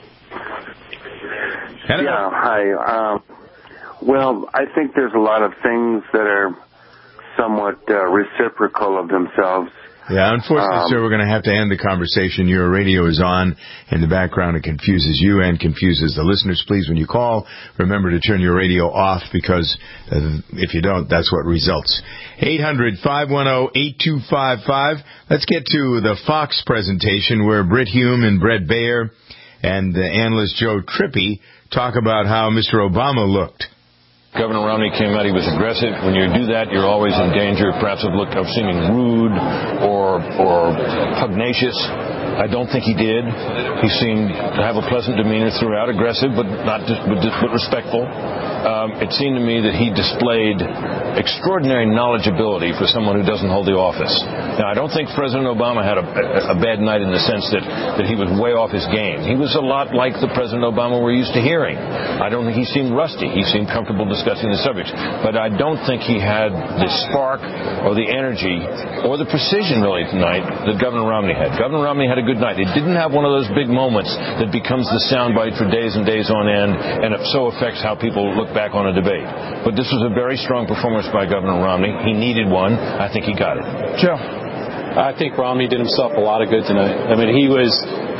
Hello. Yeah, hi. Um, well, I think there's a lot of things that are somewhat uh, reciprocal of themselves. Yeah, unfortunately, um, sir, we're going to have to end the conversation. Your radio is on in the background. It confuses you and confuses the listeners. Please, when you call, remember to turn your radio off, because uh, if you don't, that's what results. eight hundred, five one zero, eight two five five. Let's get to the Fox presentation where Brit Hume and Brett Baer and the analyst Joe Trippi talk about how Mister Obama looked. Governor Romney came out, he was aggressive. When you do that, you're always in danger, perhaps, of, look, of seeming rude or or pugnacious. I don't think he did. He seemed to have a pleasant demeanor throughout, aggressive, but not just, but, just, but respectful. Um, it seemed to me that he displayed extraordinary knowledgeability for someone who doesn't hold the office. Now, I don't think President Obama had a, a bad night in the sense that, that he was way off his game. He was a lot like the President Obama we're used to hearing. I don't think he seemed rusty. He seemed comfortable discussing the subjects. But I don't think he had the spark or the energy or the precision, really, tonight that Governor Romney had. Governor Romney had a good night. It didn't have one of those big moments that becomes the soundbite for days and days on end, and it so affects how people look back on a debate. But this was a very strong performance by Governor Romney. He needed one. I think he got it. Joe. I think Romney did himself a lot of good tonight. I mean, he was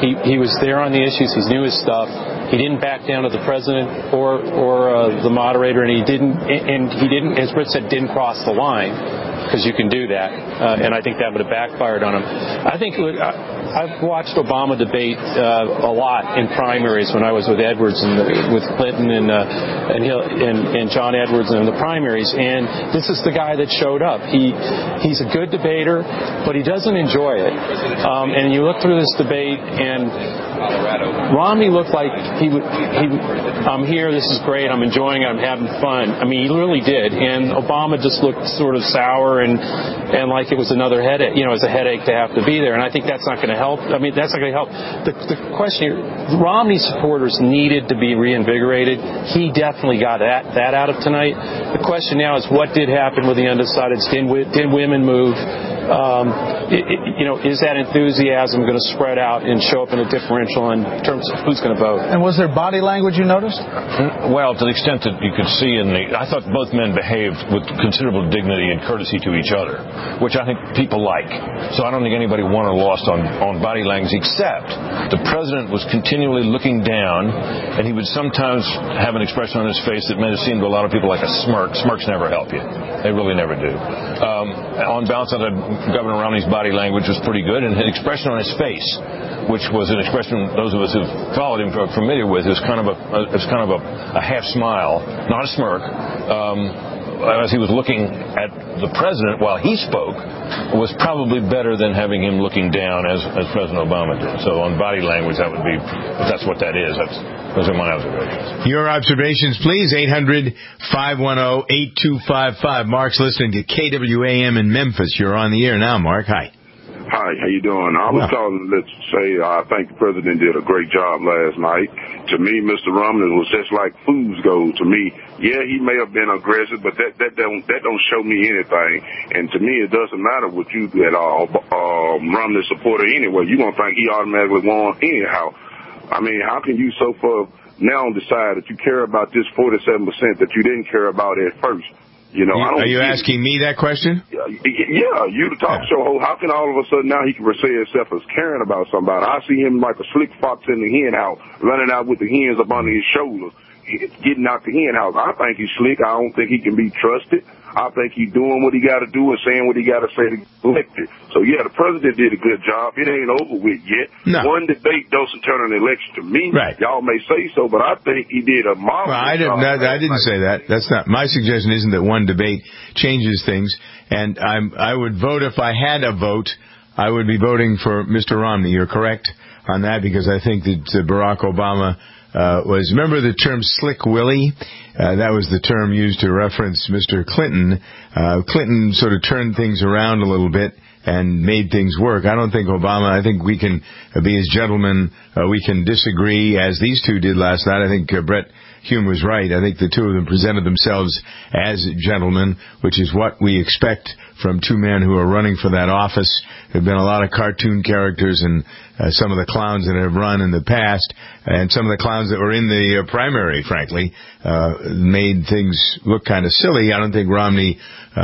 He he was there on the issues. He knew his stuff. He didn't back down to the president or or uh, the moderator, and he didn't and he didn't, as Britt said, didn't cross the line, because you can do that, uh, and I think that would have backfired on him. I think it would, I, I've watched Obama debate uh, a lot in primaries when I was with Edwards and the, with Clinton and uh, and, Hill, and and John Edwards in the primaries, and this is the guy that showed up. He he's a good debater, but he doesn't enjoy it. Um, and you look through this debate, and Romney looked like he would. He, I'm here. This is great. I'm enjoying it. I'm having fun. I mean, he really did. And Obama just looked sort of sour and and like it was another headache. You know, it was a headache to have to be there. And I think that's not going to help. I mean, that's not going to help. The, the question: Romney supporters needed to be reinvigorated. He definitely got that that out of tonight. The question now is, what did happen with the undecideds? Did, did women move? Um, it, it, you know, is that enthusiasm going to spread out and show up in a differential in terms of who's going to vote? And was there body language you noticed? Well, to the extent that you could see in the, I thought both men behaved with considerable dignity and courtesy to each other, which I think people like. So I don't think anybody won or lost on, on body language, except the president was continually looking down, and he would sometimes have an expression on his face that made it seem to a lot of people like a smirk. Smirks never help you. They really never do. Um, on balance, I thought Governor Romney's body language was pretty good, and his expression on his face, which was an expression those of us who followed him are familiar with, is kind of a, it was kind of a, a half smile, not a smirk, um, as he was looking at the president while he spoke, was probably better than having him looking down as, as President Obama did. So on body language, that would be, if that's what that is, that's, those are my observations. Your observations, please. eight hundred, five one zero, eight two five five. Mark's listening to K W A M in Memphis. You're on the air now, Mark. Hi. Hi, how you doing? I was well. calling to say uh, I think the president did a great job last night. To me, Mister Romney was just like fools go. To me, yeah, he may have been aggressive, but that that don't that don't show me anything. And to me, it doesn't matter what you at all. Um, Romney supporter anyway. You gonna think he automatically won anyhow? I mean, how can you so far now decide that you care about this forty-seven percent that you didn't care about at first? You know, you, I don't are you asking it. me that question? Yeah, yeah, you the talk yeah. show host. How can all of a sudden now he can say himself as caring about somebody? I see him like a slick fox in the hen house, running out with the hens up under his shoulders, getting out the hen house. I think he's slick. I don't think he can be trusted. I think he's doing what he got to do and saying what he got to say to get elected. So, yeah, the president did a good job. It ain't over with yet. No. One debate doesn't turn an election to me. Right. Y'all may say so, but I think he did a marvelous well, I didn't, job. I didn't say that. That's not my suggestion. Isn't that one debate changes things? And I'm, I would vote if I had a vote. I would be voting for Mister Romney. You're correct on that, because I think that Barack Obama Uh, was, remember the term Slick Willie? Uh, that was the term used to reference Mister Clinton. Uh, Clinton sort of turned things around a little bit and made things work. I don't think Obama, I think we can uh, be as gentlemen, uh, we can disagree as these two did last night. I think uh, Brett Hume was right. I think the two of them presented themselves as gentlemen, which is what we expect from two men who are running for that office. There have been a lot of cartoon characters and uh, some of the clowns that have run in the past, and some of the clowns that were in the uh, primary, frankly, uh, made things look kind of silly. I don't think Romney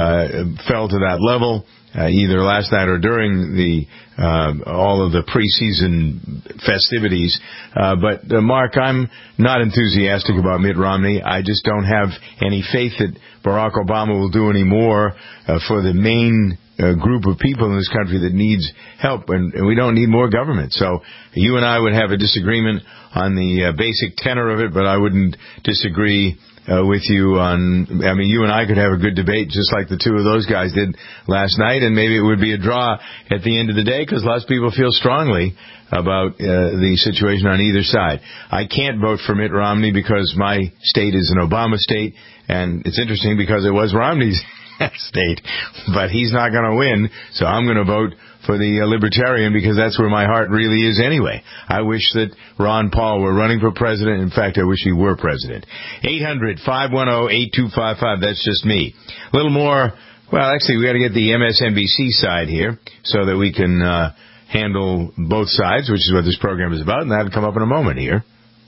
uh, fell to that level. Uh, either last night or during the uh, all of the preseason festivities. Uh, but, uh, Mark, I'm not enthusiastic about Mitt Romney. I just don't have any faith that Barack Obama will do any more uh, for the main uh, group of people in this country that needs help, and, and we don't need more government. So you and I would have a disagreement on the uh, basic tenor of it, but I wouldn't disagree Uh, with you on, I mean, you and I could have a good debate just like the two of those guys did last night, and maybe it would be a draw at the end of the day because lots of people feel strongly about uh, the situation on either side. I can't vote for Mitt Romney because my state is an Obama state, and it's interesting because it was Romney's state, but he's not going to win, so I'm going to vote for the uh, Libertarian because that's where my heart really is anyway. I wish that Ron Paul were running for president. In fact, I wish he were president. eight hundred, five one zero, eight two five five. That's just me. A little more, well, actually, we got to get the M S N B C side here so that we can uh, handle both sides, which is what this program is about, and that'll come up in a moment here.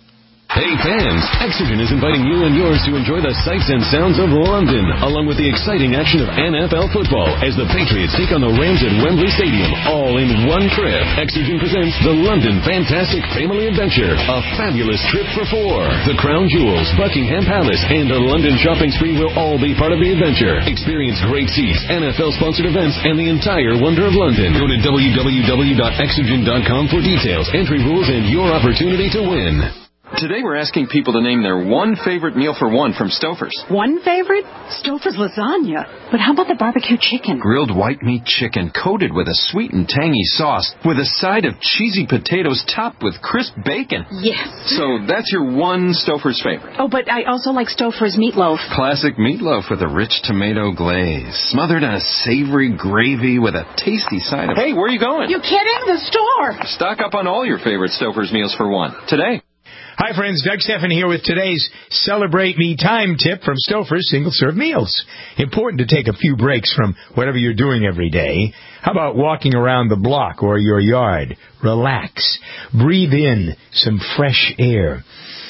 Hey fans, Exogen is inviting you and yours to enjoy the sights and sounds of London, along with the exciting action of N F L football as the Patriots take on the Rams at Wembley Stadium, all in one trip. Exogen presents the London Fantastic Family Adventure, a fabulous trip for four. The Crown Jewels, Buckingham Palace, and a London shopping spree will all be part of the adventure. Experience great seats, N F L-sponsored events, and the entire wonder of London. Go to w w w dot exogen dot com for details, entry rules, and your opportunity to win. Today we're asking people to name their one favorite meal for one from Stouffer's. One favorite? Stouffer's lasagna. But how about the barbecue chicken? Grilled white meat chicken coated with a sweet and tangy sauce with a side of cheesy potatoes topped with crisp bacon. Yes. So that's your one Stouffer's favorite. Oh, but I also like Stouffer's meatloaf. Classic meatloaf with a rich tomato glaze, smothered in a savory gravy with a tasty side of... Hey, where are you going? You kidding? The store. Stock up on all your favorite Stouffer's meals for one today. Hi, friends. Doug Stephan here with today's Celebrate Me Time tip from Stouffer's single-serve meals. Important to take a few breaks from whatever you're doing every day. How about walking around the block or your yard? Relax. Breathe in some fresh air.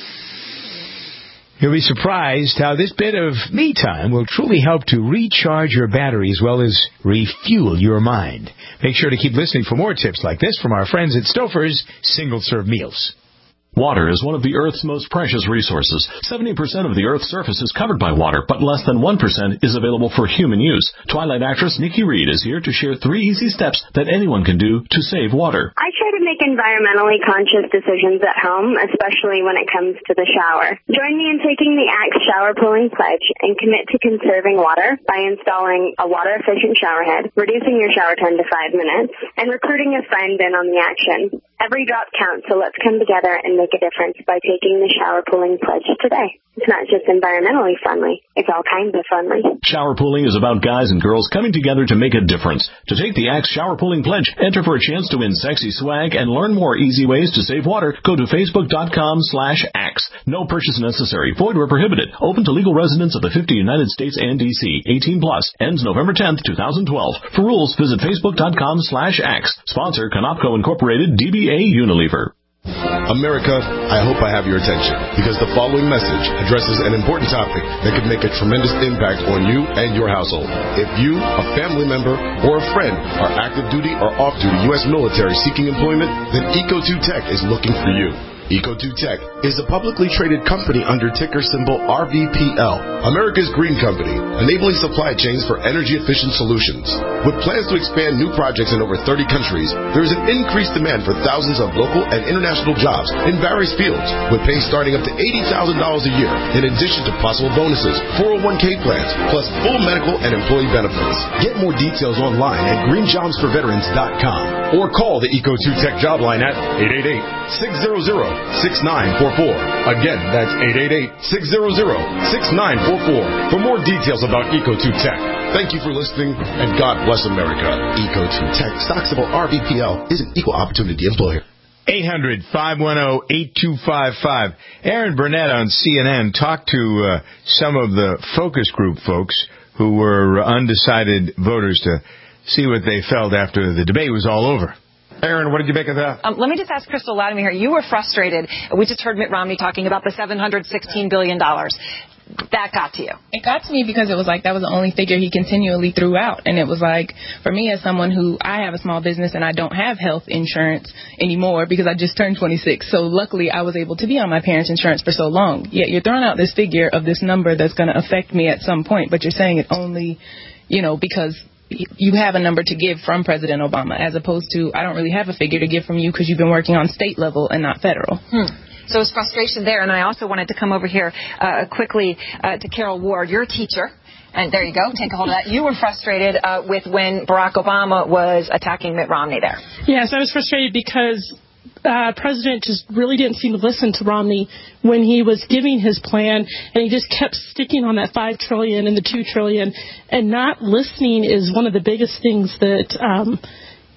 You'll be surprised how this bit of me time will truly help to recharge your battery as well as refuel your mind. Make sure to keep listening for more tips like this from our friends at Stouffer's single-serve meals. Water is one of the Earth's most precious resources. seventy percent of the Earth's surface is covered by water, but less than one percent is available for human use. Twilight actress Nikki Reed is here to share three easy steps that anyone can do to save water. I try to make environmentally conscious decisions at home, especially when it comes to the shower. Join me in taking the Axe Shower Pooling Pledge and commit to conserving water by installing a water-efficient shower head, reducing your shower time to five minutes, and recruiting a friend in on the action. Every drop counts, so let's come together and make a difference by taking the Shower Pooling Pledge today. It's not just environmentally friendly, it's all kinds of friendly. Shower pooling is about guys and girls coming together to make a difference. To take the Axe Shower Pooling Pledge, enter for a chance to win sexy swag and learn more easy ways to save water. Go to facebook.com slash Axe. No purchase necessary. Void where prohibited. Open to legal residents of the fifty United States and D C. eighteen plus. Ends November tenth, twenty twelve. For rules, visit facebook.com slash Axe. Sponsor, Canopco Incorporated, D B A Unilever. America, I hope I have your attention, because the following message addresses an important topic that could make a tremendous impact on you and your household. If you, a family member, or a friend are active duty or off-duty U S military seeking employment, then Eco two Tech is looking for you. Eco two Tech is a publicly traded company under ticker symbol R V P L, America's green company, enabling supply chains for energy-efficient solutions. With plans to expand new projects in over thirty countries, there is an increased demand for thousands of local and international jobs in various fields, with pay starting up to eighty thousand dollars a year, in addition to possible bonuses, four oh one k plans, plus full medical and employee benefits. Get more details online at green jobs for veterans dot com or call the Eco two Tech job line at eight eight eight, six hundred, six nine four four. Again, that's eight eight eight, six hundred, six nine four four for more details about Eco two Tech. Thank you for listening, and God bless America. Eco two Tech, stock symbol R V P L, is an equal opportunity employer. eight hundred, five one zero, eight two five five. Aaron Burnett on C N N talked to uh, some of the focus group folks who were undecided voters to see what they felt after the debate was all over. Aaron, what did you make of that? Um, let me just ask Crystal Latimer here. You were frustrated. We just heard Mitt Romney talking about the seven hundred sixteen billion dollars. That got to you. It got to me because it was like that was the only figure he continually threw out. And it was like, for me as someone who, I have a small business and I don't have health insurance anymore because I just turned twenty-six. So luckily I was able to be on my parents' insurance for so long. Yet you're throwing out this figure of this number that's going to affect me at some point, but you're saying it only, you know, because you have a number to give from President Obama, as opposed to, I don't really have a figure to give from you because you've been working on state level and not federal. Hmm. So it's frustration there. And I also wanted to come over here uh, quickly uh, to Carol Ward. You're a teacher. And there you go. Take a hold of that. You were frustrated uh, with when Barack Obama was attacking Mitt Romney there. Yes, I was frustrated because uh, President just really didn't seem to listen to Romney when he was giving his plan, and he just kept sticking on that five trillion dollars and the two trillion dollars, and not listening is one of the biggest things that um,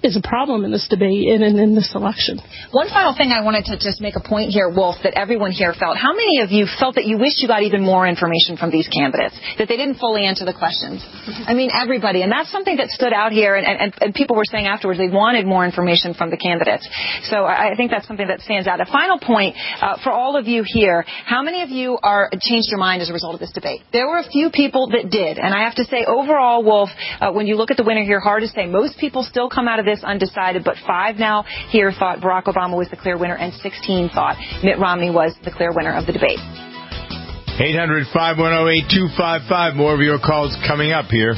is a problem in this debate and in, in this election. One final thing I wanted to just make a point here, Wolf, that everyone here felt. How many of you felt that you wished you got even more information from these candidates, that they didn't fully answer the questions? I mean, everybody. And that's something that stood out here, and, and, and people were saying afterwards they wanted more information from the candidates. So I, I think that's something that stands out. A final point uh, for all of you here, how many of you are changed your mind as a result of this debate? There were a few people that did, and I have to say, overall, Wolf, uh, when you look at the winner here, hard to say. Most people still come out of this undecided, but five now here thought Barack Obama was the clear winner, and sixteen thought Mitt Romney was the clear winner of the debate. eight hundred, five one zero, eight two five five. More of your calls coming up here.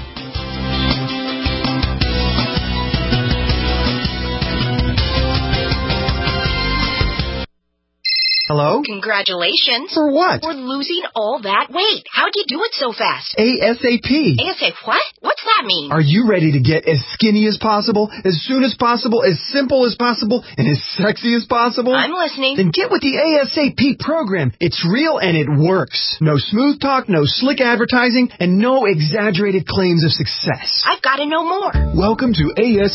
Hello? Congratulations. For what? For losing all that weight. How'd you do it so fast? ASAP. ASAP what? What's that mean? Are you ready to get as skinny as possible, as soon as possible, as simple as possible, and as sexy as possible? I'm listening. Then get with the ASAP program. It's real and it works. No smooth talk, no slick advertising, and no exaggerated claims of success. I've got to know more. Welcome to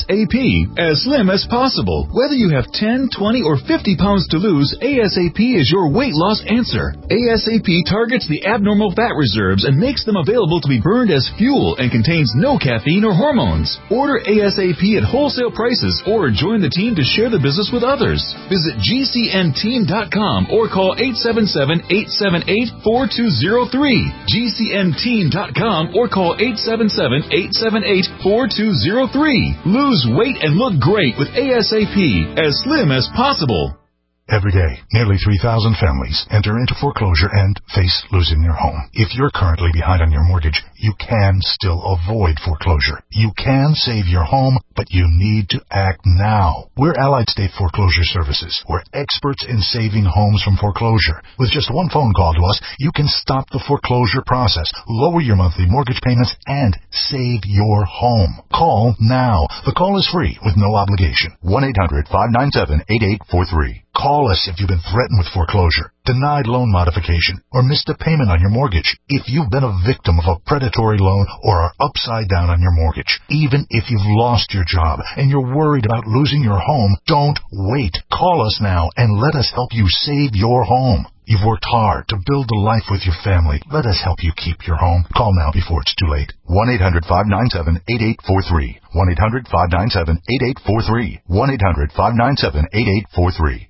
ASAP, as slim as possible. Whether you have ten, twenty, or fifty pounds to lose, ASAP is your weight loss answer. ASAP targets the abnormal fat reserves and makes them available to be burned as fuel and contains no caffeine or hormones. Order ASAP at wholesale prices or join the team to share the business with others. Visit G C N team dot com or call eight seven seven, eight seven eight, four two zero three. G C N team dot com or call eight seven seven, eight seven eight, four two zero three. Lose weight and look great with ASAP, as slim as possible. Every day, nearly three thousand families enter into foreclosure and face losing their home. If you're currently behind on your mortgage, you can still avoid foreclosure. You can save your home, but you need to act now. We're Allied State Foreclosure Services. We're experts in saving homes from foreclosure. With just one phone call to us, you can stop the foreclosure process, lower your monthly mortgage payments, and save your home. Call now. The call is free with no obligation. one eight hundred, five nine seven, eight eight four three. Call us if you've been threatened with foreclosure, denied loan modification, or missed a payment on your mortgage. If you've been a victim of a predatory loan or are upside down on your mortgage, even if you've lost your job and you're worried about losing your home, don't wait. Call us now and let us help you save your home. You've worked hard to build a life with your family. Let us help you keep your home. Call now before it's too late. one eight hundred, five nine seven, eight eight four three. one eight hundred, five nine seven, eight eight four three. one eight hundred, five nine seven, eight eight four three.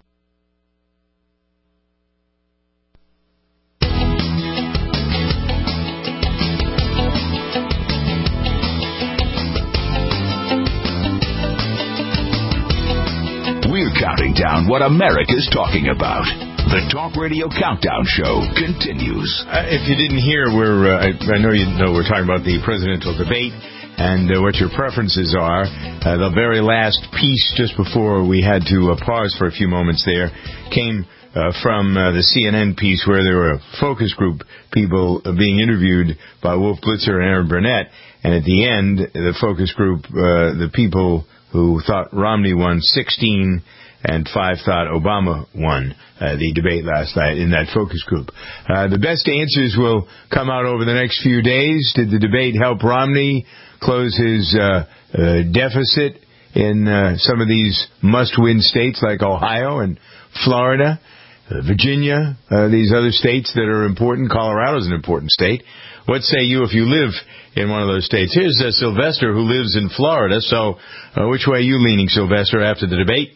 We're counting down what America's talking about. The Talk Radio Countdown Show continues. Uh, if you didn't hear, we're uh, I, I know you know we're talking about the presidential debate and uh, what your preferences are. Uh, the very last piece, just before we had to uh, pause for a few moments there, came uh, from uh, the C N N piece where there were focus group people uh, being interviewed by Wolf Blitzer and Aaron Burnett. And at the end, the focus group, uh, the people who thought Romney won sixteen and five thought Obama won uh, the debate last night in that focus group. Uh, the best answers will come out over the next few days. Did the debate help Romney close his uh, uh, deficit in uh, some of these must-win states like Ohio and Florida, uh, Virginia, uh, these other states that are important? Colorado's an important state. What say you if you live in one of those states? Here's uh, Sylvester, who lives in Florida. So uh, which way are you leaning, Sylvester, after the debate?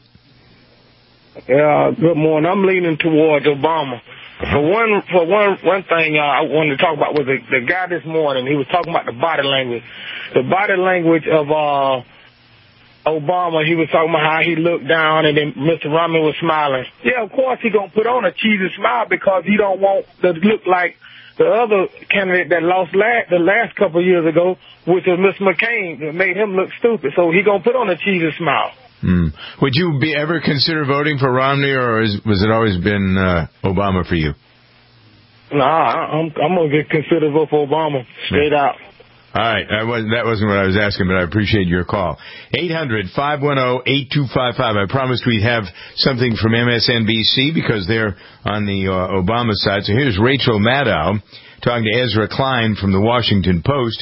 Yeah, good morning. I'm leaning towards Obama. For one, for one, one thing uh, I wanted to talk about was the, the guy this morning. He was talking about the body language, the body language of uh, Obama. He was talking about how he looked down, and then Mister Romney was smiling. Yeah, of course he gonna put on a cheesy smile because he don't want to look like the other candidate that lost last, the last couple of years ago, which was Mister McCain. It made him look stupid. So he gonna put on a cheesy smile. Hmm. Would you be ever consider voting for Romney, or is, was it always been uh, Obama for you? Nah, I'm, I'm going to get considered vote for Obama, straight yeah. out. All right, I wasn't, that wasn't what I was asking, but I appreciate your call. eight hundred, five one zero, eight two five five. I promised we'd have something from M S N B C because they're on the uh, Obama side. So here's Rachel Maddow talking to Ezra Klein from the Washington Post,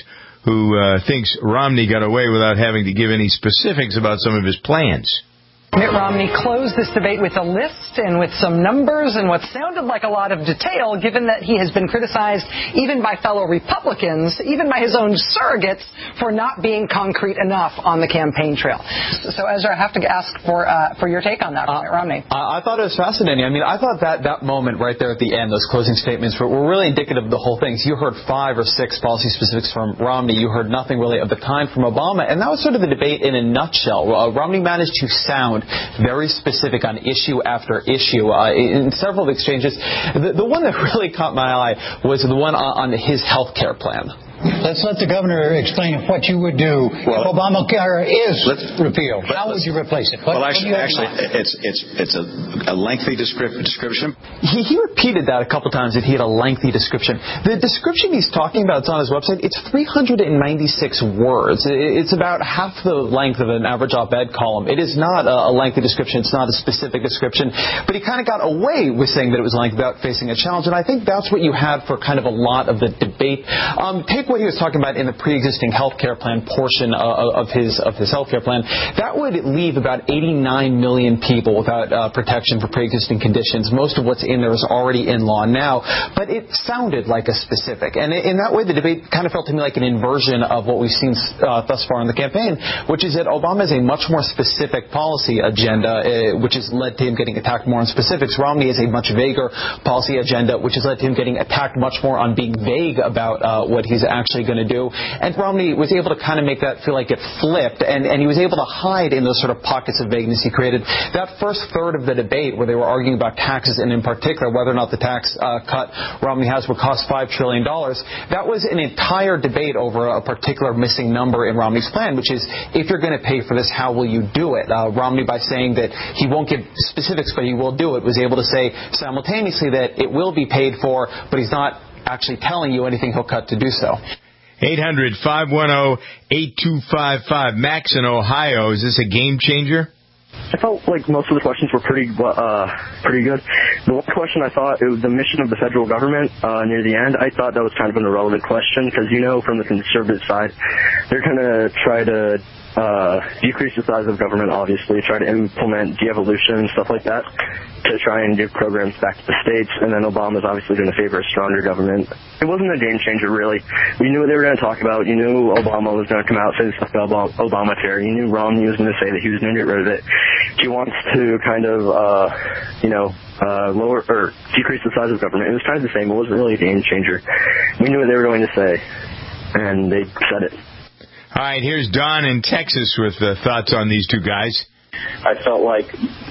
who uh, thinks Romney got away without having to give any specifics about some of his plans. Mitt Romney closed this debate with a list and with some numbers and what sounded like a lot of detail, given that he has been criticized even by fellow Republicans, even by his own surrogates, for not being concrete enough on the campaign trail. So, Ezra, I have to ask for uh, for your take on that, uh, Mitt Romney. I, I thought it was fascinating. I mean, I thought that that moment right there at the end, those closing statements, were, were really indicative of the whole thing. So you heard five or six policy specifics from Romney. You heard nothing really of the kind from Obama. And that was sort of the debate in a nutshell. Uh, Romney managed to sound very specific on issue after issue. Uh, in several exchanges, the, the one that really caught my eye was the one on, on his health care plan. Let's let the governor explain what you would do well, if Obamacare is repealed. How would you replace it? What, well, actually, actually it's it's it's a, a lengthy description. He, he repeated that a couple times, that he had a lengthy description. The description he's talking about, it's on his website, it's three hundred ninety-six words. It's about half the length of an average op-ed column. It is not a, a lengthy description. It's not a specific description. But he kind of got away with saying that it was lengthy without facing a challenge. And I think that's what you had for kind of a lot of the debate. Um, take what he was talking about in the pre-existing health care plan portion uh, of his of his health care plan. That would leave about eighty-nine million people without uh, protection for pre-existing conditions. Most of what's in there is already in law now, but it sounded like a specific. And in that way, the debate kind of felt to me like an inversion of what we've seen uh, thus far in the campaign, which is that Obama has a much more specific policy agenda, uh, which has led to him getting attacked more on specifics. Romney has a much vaguer policy agenda, which has led to him getting attacked much more on being vague about uh, what he's actually going to do. And Romney was able to kind of make that feel like it flipped, and, and he was able to hide in those sort of pockets of vagueness he created. That first third of the debate, where they were arguing about taxes, and in particular whether or not the tax uh, cut Romney has would cost five trillion dollars, that was an entire debate over a particular missing number in Romney's plan, which is, if you're going to pay for this, how will you do it? Uh, Romney, by saying that he won't give specifics, but he will do it, was able to say simultaneously that it will be paid for, but he's not actually telling you anything he'll cut to do so. eight hundred, five one zero, eight two five five. Max in Ohio. Is this a game changer? I felt like most of the questions were pretty uh, pretty good. The one question I thought, it was the mission of the federal government uh, near the end. I thought that was kind of an irrelevant question because, you know, from the conservative side, they're going to try to uh, decrease the size of government, obviously, try to implement de-evolution and stuff like that to try and give programs back to the states. And then Obama's obviously going to favor a stronger government. It wasn't a game changer, really. We knew what they were going to talk about. You knew Obama was going to come out and say stuff about Obamacare. You knew Romney was going to say that he was going to get rid of it. He wants to kind of, uh, you know, uh, lower or decrease the size of government. It was kind of the same. It wasn't really a game changer. We knew what they were going to say, and they said it. All right, here's Don in Texas with uh, thoughts on these two guys. I felt like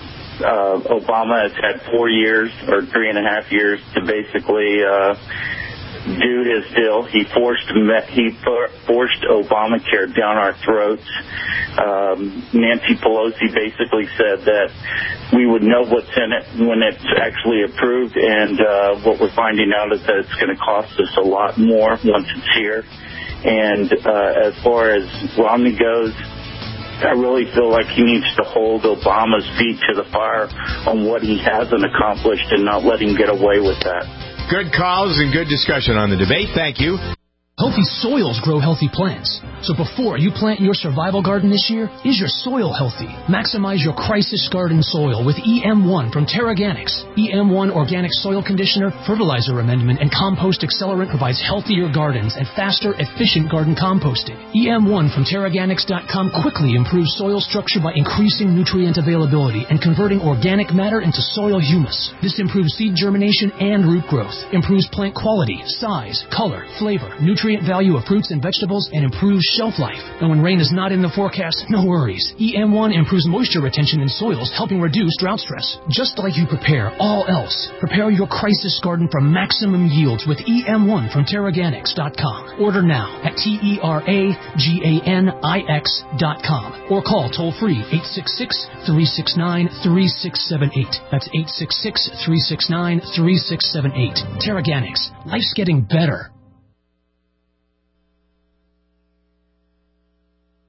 uh, Obama has had four years or three and a half years to basically uh, do his deal. He forced he forced Obamacare down our throats. Um, Nancy Pelosi basically said that we would know what's in it when it's actually approved, and uh, what we're finding out is that it's going to cost us a lot more once it's here. And uh, as far as Romney goes, I really feel like he needs to hold Obama's feet to the fire on what he hasn't accomplished and not let him get away with that. Good calls and good discussion on the debate. Thank you. Healthy soils grow healthy plants. So before you plant your survival garden this year, is your soil healthy? Maximize your crisis garden soil with E M one from TerraGanix. E M one Organic Soil Conditioner, Fertilizer Amendment, and Compost Accelerant provides healthier gardens and faster, efficient garden composting. E M one from Terraganix dot com quickly improves soil structure by increasing nutrient availability and converting organic matter into soil humus. This improves seed germination and root growth, improves plant quality, size, color, flavor, nutrient value of fruits and vegetables, and improves shelf life. And when rain is not in the forecast, no worries. E M one improves moisture retention in soils, helping reduce drought stress. Just like you prepare all else, prepare your crisis garden for maximum yields with E M one from Terraganix dot com. Order now at T E R A G A N I X dot com or call toll-free eight six six, three six nine, three six seven eight. That's eight six six, three six nine, three six seven eight. Terraganix. Life's getting better.